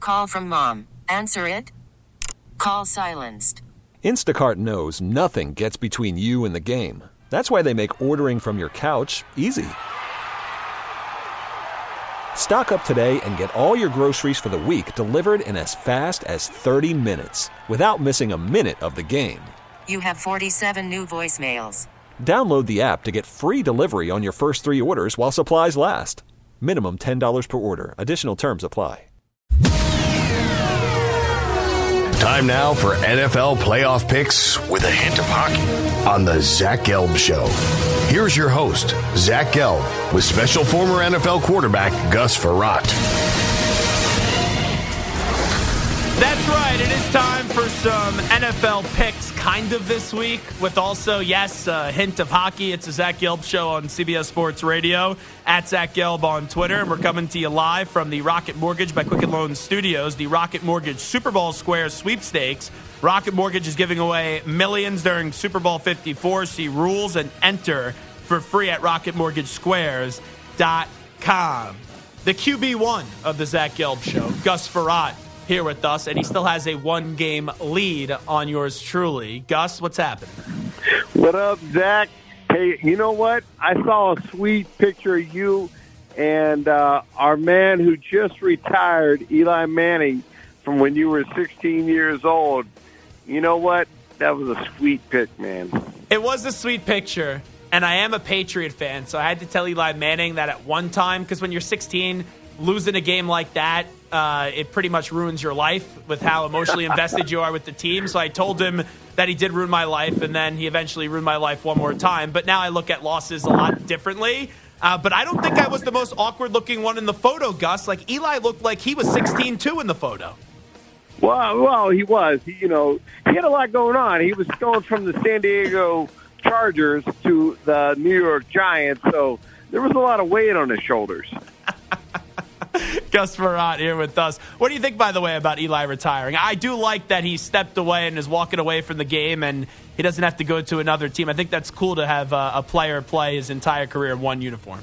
Call from mom. Answer it. Call silenced. Instacart knows nothing gets between you and the game. That's why they make ordering from your couch easy. Stock up today and get all your groceries for the week delivered in as fast as 30 minutes without missing a minute of the game. You have 47 new voicemails. Download the app to get free delivery on your first 3 orders while supplies last. Minimum $10 per order. Additional terms apply. Time now for NFL playoff picks with a hint of hockey on the Zach Gelb Show. Here's your host, Zach Gelb, with special former NFL quarterback Gus Frerotte. That's right. It is time for some NFL picks kind of this week with also, yes, a hint of hockey. It's a Zach Gelb Show on CBS Sports Radio, at Zach Gelb on Twitter. And we're coming to you live from the Rocket Mortgage by Quicken Loans Studios, the Rocket Mortgage Super Bowl Square sweepstakes. Rocket Mortgage is giving away millions during Super Bowl 54. See rules and enter for free at rocketmortgagesquares.com. The QB1 of the Zach Gelb Show, Gus Frerotte, here with us, and he still has a 1-game lead on yours truly. Gus, what's happening? What up, Zach? Hey, you know what? I saw a sweet picture of you and our man who just retired, Eli Manning, from when you were 16 years old. You know what? That was a sweet pic, man. It was a sweet picture, and I am a Patriot fan, so I had to tell Eli Manning that at one time, because when you're 16, losing a game like that, it pretty much ruins your life with how emotionally invested you are with the team. So I told him that he did ruin my life, and then he eventually ruined my life one more time. But now I look at losses a lot differently. But I don't think I was the most awkward-looking one in the photo, Gus. Like, Eli looked like he was 16-2 in the photo. Well, he was. He had a lot going on. He was going from the San Diego Chargers to the New York Giants, so there was a lot of weight on his shoulders. Gus Frerotte here with us. What do you think, by the way, about Eli retiring? I do like that he stepped away and is walking away from the game, and he doesn't have to go to another team. I think that's cool to have a player play his entire career in one uniform.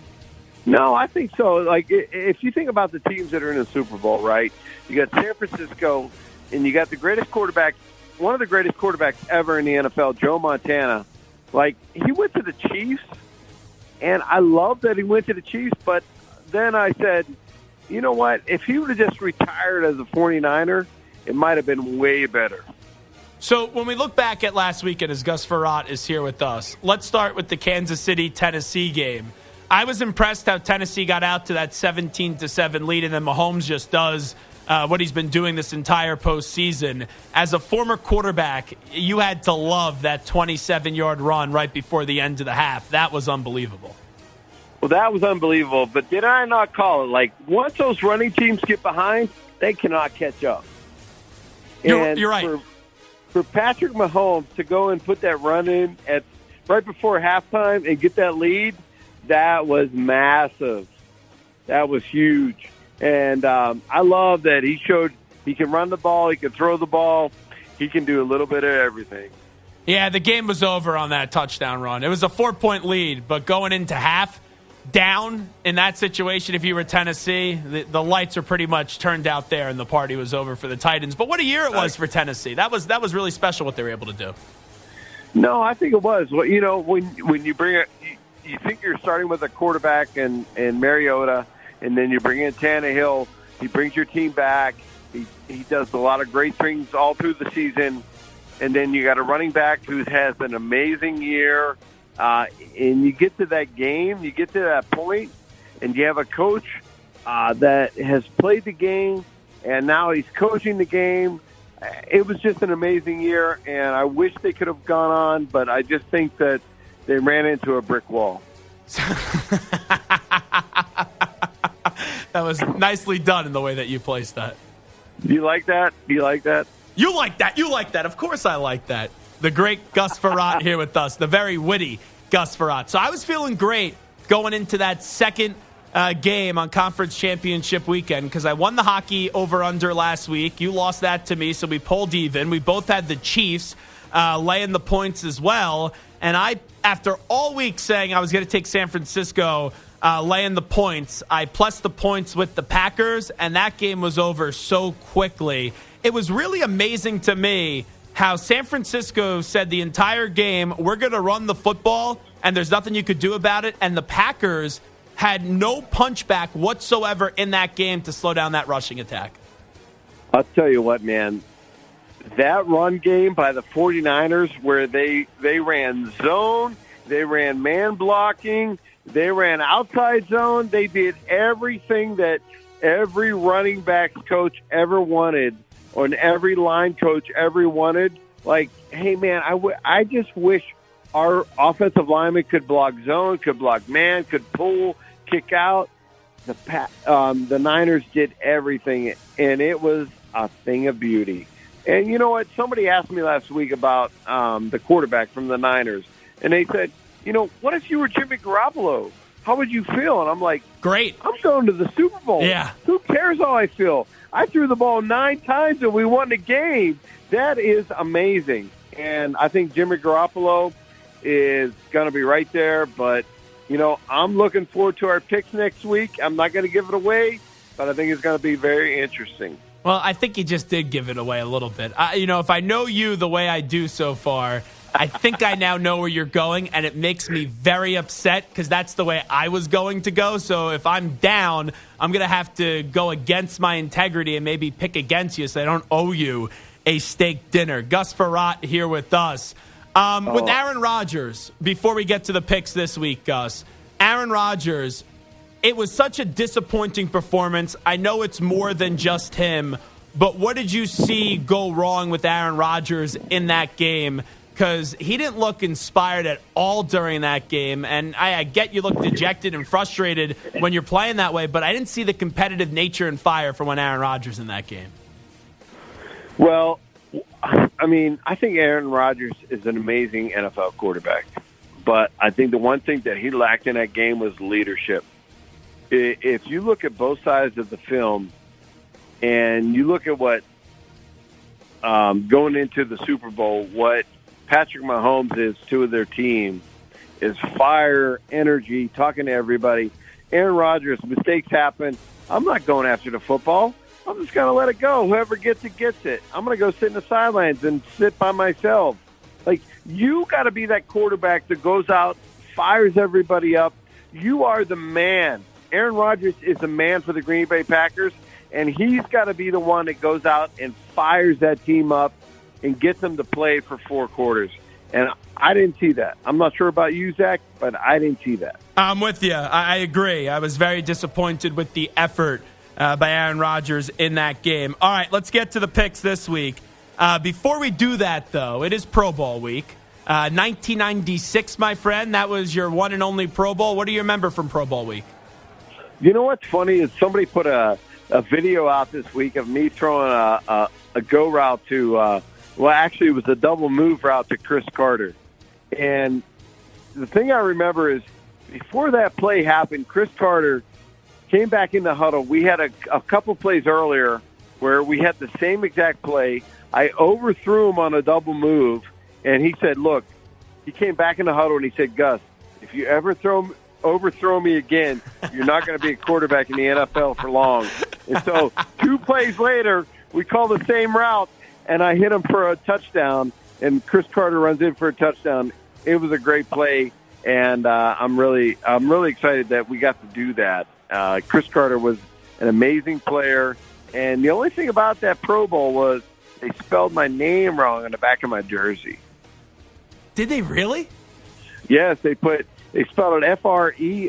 No, I think so. Like, if you think about the teams that are in the Super Bowl, right? You got San Francisco, and you got the greatest quarterback, one of the greatest quarterbacks ever in the NFL, Joe Montana. Like, he went to the Chiefs, and I love that he went to the Chiefs, but then I said, you know what? If he would have just retired as a 49er, it might have been way better. So when we look back at last weekend, as Gus Frerotte is here with us, let's start with the Kansas City-Tennessee game. I was impressed how Tennessee got out to that 17-7 lead, and then Mahomes just does what he's been doing this entire postseason. As a former quarterback, you had to love that 27-yard run right before the end of the half. That was unbelievable. Well, that was unbelievable, but did I not call it? Like, once those running teams get behind, they cannot catch up. You're right. For Patrick Mahomes to go and put that run in at right before halftime and get that lead, that was massive. That was huge. And I love that he showed he can run the ball, he can throw the ball, he can do a little bit of everything. Yeah, the game was over on that touchdown run. It was a 4-point lead, but going into half, down in that situation, if you were Tennessee, the lights are pretty much turned out there and the party was over for the Titans. But what a year it was for Tennessee. That was really special what they were able to do. No, I think it was. Well, you know, when you bring it, you think you're starting with a quarterback and Mariota, and then you bring in Tannehill. He brings your team back. He does a lot of great things all through the season. And then you got a running back who has an amazing year. And you get to that game, you get to that point, and you have a coach that has played the game, and now he's coaching the game. It was just an amazing year, and I wish they could have gone on, but I just think that they ran into a brick wall. That was nicely done in the way that you placed that. Do you like that? Do you like that? You like that. You like that. Of course I like that. The great Gus Frerotte here with us, the very witty Gus Frerotte. So I was feeling great going into that second game on Conference Championship weekend because I won the hockey over-under last week. You lost that to me, so we pulled even. We both had the Chiefs laying the points as well. And I, after all week saying I was going to take San Francisco laying the points. I plus the points with the Packers, and that game was over so quickly. It was really amazing to me how San Francisco said the entire game, we're going to run the football, and there's nothing you could do about it. And the Packers had no punchback whatsoever in that game to slow down that rushing attack. I'll tell you what, man. That run game by the 49ers where they ran zone, they ran man blocking, they ran outside zone, they did everything that every running backs coach ever wanted, or every line coach ever wanted. Like, hey, man, I just wish our offensive lineman could block zone, could block man, could pull, kick out. The Niners did everything, and it was a thing of beauty. And you know what? Somebody asked me last week about the quarterback from the Niners, and they said, what if you were Jimmy Garoppolo? How would you feel? And I'm like, great. I'm going to the Super Bowl. Yeah. Who cares how I feel? I threw the ball 9 times and we won the game. That is amazing. And I think Jimmy Garoppolo is going to be right there. But, I'm looking forward to our picks next week. I'm not going to give it away, but I think it's going to be very interesting. Well, I think you just did give it away a little bit. If I know you the way I do so far, I think I now know where you're going, and it makes me very upset because that's the way I was going to go. So if I'm down, I'm going to have to go against my integrity and maybe pick against you so I don't owe you a steak dinner. Gus Frerotte here with us. With Aaron Rodgers, before we get to the picks this week, Gus, Aaron Rodgers, it was such a disappointing performance. I know it's more than just him, but what did you see go wrong with Aaron Rodgers in that game? Because he didn't look inspired at all during that game. And I get you look dejected and frustrated when you're playing that way, but I didn't see the competitive nature and fire from when Aaron Rodgers in that game. Well, I think Aaron Rodgers is an amazing NFL quarterback. But I think the one thing that he lacked in that game was leadership. If you look at both sides of the film and you look at what going into the Super Bowl, what Patrick Mahomes is to their team is fire, energy, talking to everybody. Aaron Rodgers, mistakes happen. I'm not going after the football. I'm just going to let it go. Whoever gets it, gets it. I'm going to go sit in the sidelines and sit by myself. Like, you got to be that quarterback that goes out, fires everybody up. You are the man. Aaron Rodgers is the man for the Green Bay Packers, and he's got to be the one that goes out and fires that team up and gets them to play for 4 quarters. And I didn't see that. I'm not sure about you, Zach, but I didn't see that. I'm with you. I agree. I was very disappointed with the effort by Aaron Rodgers in that game. All right, let's get to the picks this week. Before we do that, though, it is Pro Bowl week. 1996, my friend, that was your one and only Pro Bowl. What do you remember from Pro Bowl week? You know what's funny is somebody put a video out this week of me throwing a go route to actually it was a double move route to Chris Carter. And the thing I remember is before that play happened, Chris Carter came back in the huddle. We had a couple plays earlier where we had the same exact play. I overthrew him on a double move, and he said, look, he came back in the huddle and he said, Gus, if you ever overthrow me again, you're not going to be a quarterback in the NFL for long. And so 2 plays later, we call the same route, and I hit him for a touchdown, and Chris Carter runs in for a touchdown. It was a great play, and I'm really excited that we got to do that. Chris Carter was an amazing player, and the only thing about that Pro Bowl was they spelled my name wrong on the back of my jersey. Did they really? Yes, they spelled it Freerrotte.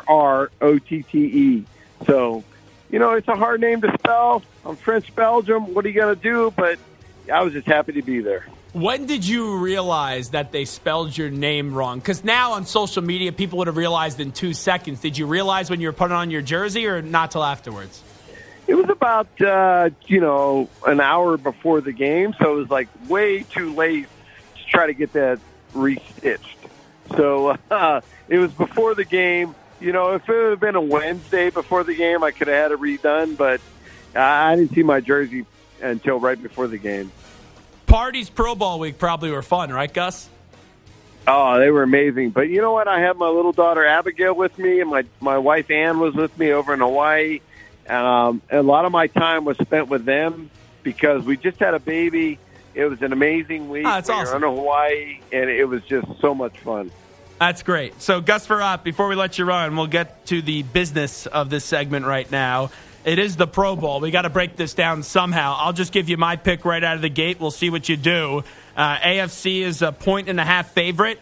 So, it's a hard name to spell. I'm French Belgium. What are you going to do? But I was just happy to be there. When did you realize that they spelled your name wrong? Because now on social media, people would have realized in 2 seconds. Did you realize when you were putting on your jersey or not till afterwards? It was about, an hour before the game. So it was like way too late to try to get that restitched. So it was before the game. If it had been a Wednesday before the game, I could have had it redone. But I didn't see my jersey until right before the game. Parties Pro Bowl week probably were fun, right, Gus? Oh, they were amazing. But you know what? I had my little daughter Abigail with me, and my wife Ann was with me over in Hawaii. A lot of my time was spent with them because we just had a baby. It was an amazing week. That's awesome. We were in Hawaii, and it was just so much fun. That's great. So, Gus Frerotte, before we let you run, we'll get to the business of this segment right now. It is the Pro Bowl. We got to break this down somehow. I'll just give you my pick right out of the gate. We'll see what you do. AFC is a 1.5 favorite.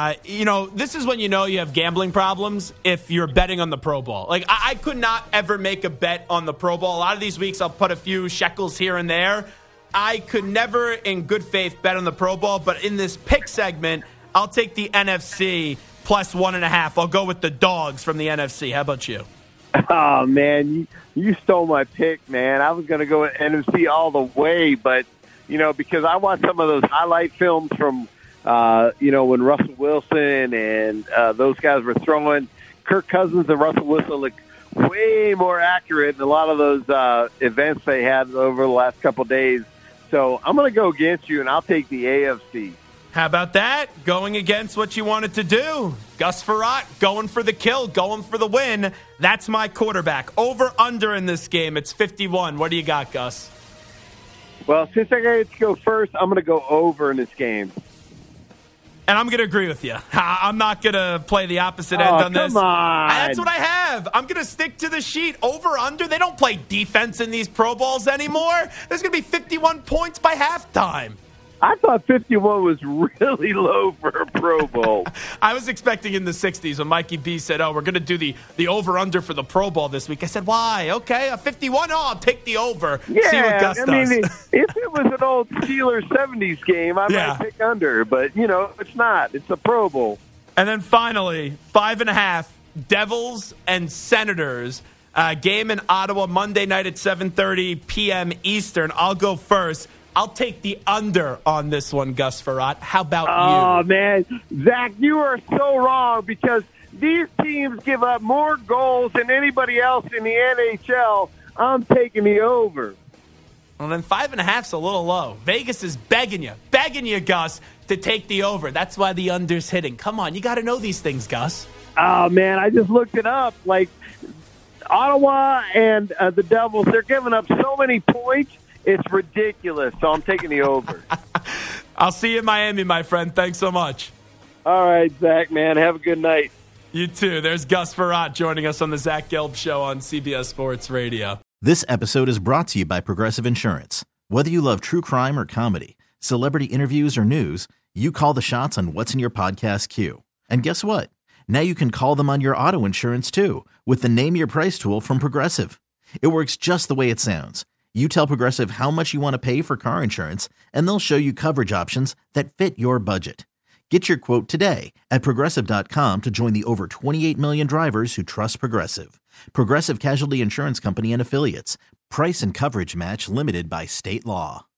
This is when you know you have gambling problems if you're betting on the Pro Bowl. Like, I could not ever make a bet on the Pro Bowl. A lot of these weeks I'll put a few shekels here and there. I could never, in good faith, bet on the Pro Bowl. But in this pick segment, I'll take the NFC plus 1.5. I'll go with the dogs from the NFC. How about you? Oh, man, you stole my pick, man. I was going to go with NFC all the way, but, because I watched some of those highlight films from, when Russell Wilson and those guys were throwing. Kirk Cousins and Russell Wilson look way more accurate in a lot of those events they had over the last couple of days. So I'm going to go against you, and I'll take the AFC. How about that? Going against what you wanted to do. Gus Frerotte going for the kill, going for the win. That's my quarterback. Over, under in this game. It's 51. What do you got, Gus? Well, since I get to go first, I'm going to go over in this game. And I'm going to agree with you. I'm not going to play the opposite end on this. Come on. That's what I have. I'm going to stick to the sheet. Over, under. They don't play defense in these Pro Bowls anymore. There's going to be 51 points by halftime. I thought 51 was really low for a Pro Bowl. I was expecting in the 60s when Mikey B said, we're going to do the over-under for the Pro Bowl this week. I said, why? Okay, a 51? I'll take the over. Yeah, see what Gus does. If it was an old Steelers 70s game, I might pick under. But, it's not. It's a Pro Bowl. And then finally, 5.5, Devils and Senators. Game in Ottawa Monday night at 7:30 p.m. Eastern. I'll go first. I'll take the under on this one, Gus Frerotte. How about you? Oh, man. Zach, you are so wrong because these teams give up more goals than anybody else in the NHL. I'm taking the over. Well, then 5.5's a little low. Vegas is begging you, Gus, to take the over. That's why the under's hitting. Come on, you got to know these things, Gus. Oh, man, I just looked it up. Like, Ottawa and the Devils, they're giving up so many points. It's ridiculous, so I'm taking the over. I'll see you in Miami, my friend. Thanks so much. All right, Zach, man. Have a good night. You too. There's Gus Frerotte joining us on the Zach Gelb Show on CBS Sports Radio. This episode is brought to you by Progressive Insurance. Whether you love true crime or comedy, celebrity interviews or news, you call the shots on what's in your podcast queue. And guess what? Now you can call them on your auto insurance too with the Name Your Price tool from Progressive. It works just the way it sounds. You tell Progressive how much you want to pay for car insurance, and they'll show you coverage options that fit your budget. Get your quote today at Progressive.com to join the over 28 million drivers who trust Progressive. Progressive Casualty Insurance Company and Affiliates. Price and coverage match limited by state law.